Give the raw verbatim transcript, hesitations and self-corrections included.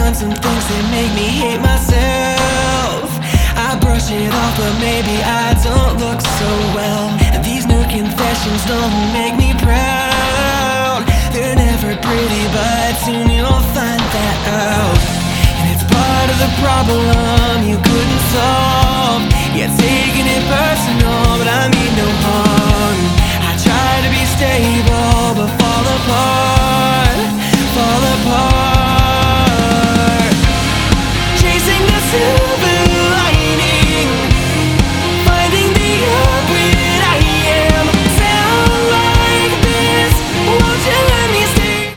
done some things that make me hate myself. I brush it off, but maybe I don't look so well. And these new confessions don't make me proud. They're never pretty, but soon you'll find that out. And it's part of the problem you couldn't solve.